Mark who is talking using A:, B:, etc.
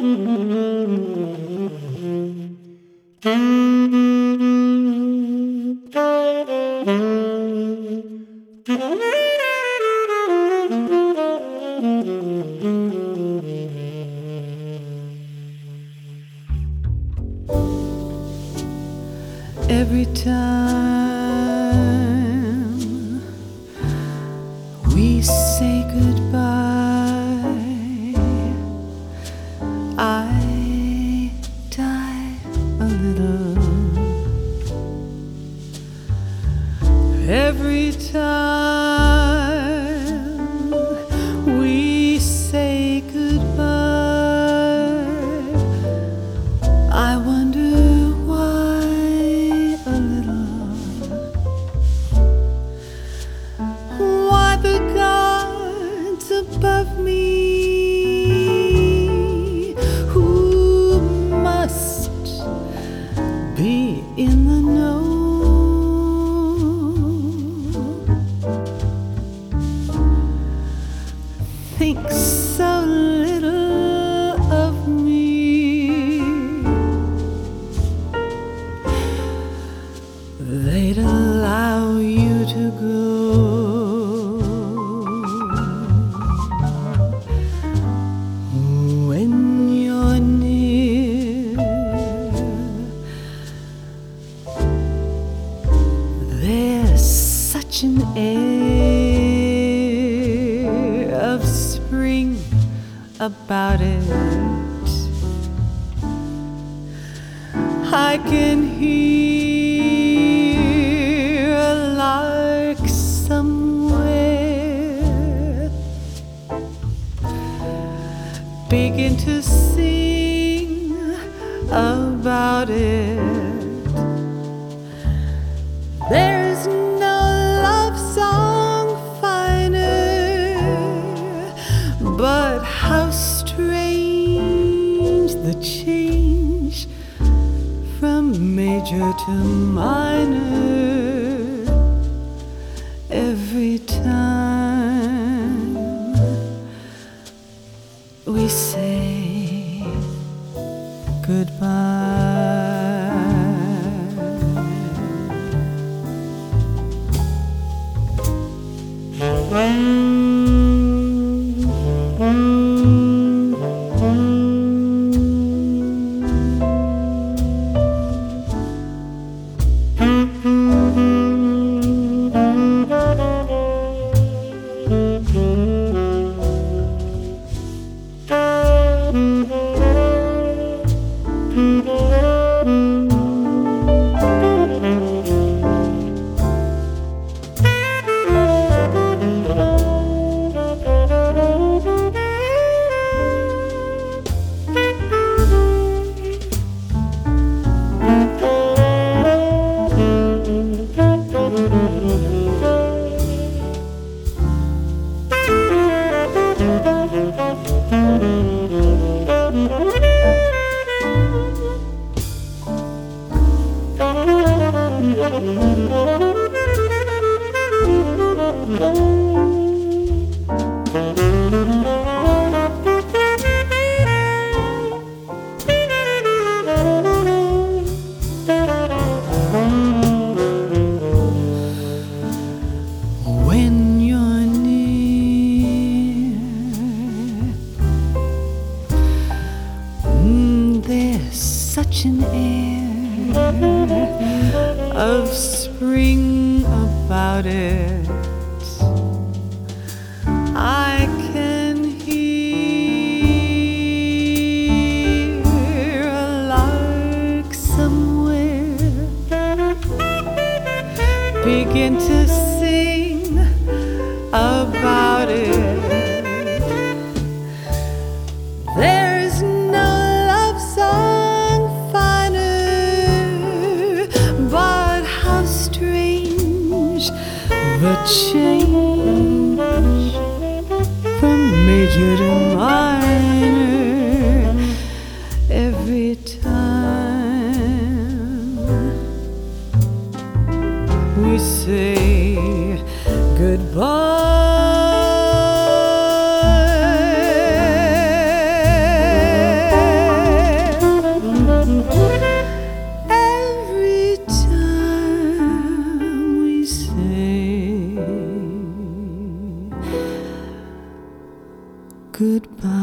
A: Every time we say goodbye, I die a little. Every time we say goodbye, I wonder above me, who must be in the know, think so little of me, they'd allow you to go. Such an air of spring about it. I can hear a lark somewhere begin to sing about it. There's but how strange the change from major to minor every time we say goodbye. When you're near, there's such an air of spring about it. I can hear a lark somewhere begin to sing about it. There's no love song finer, but how strange the change from major to minor every time we say goodbye. goodbye.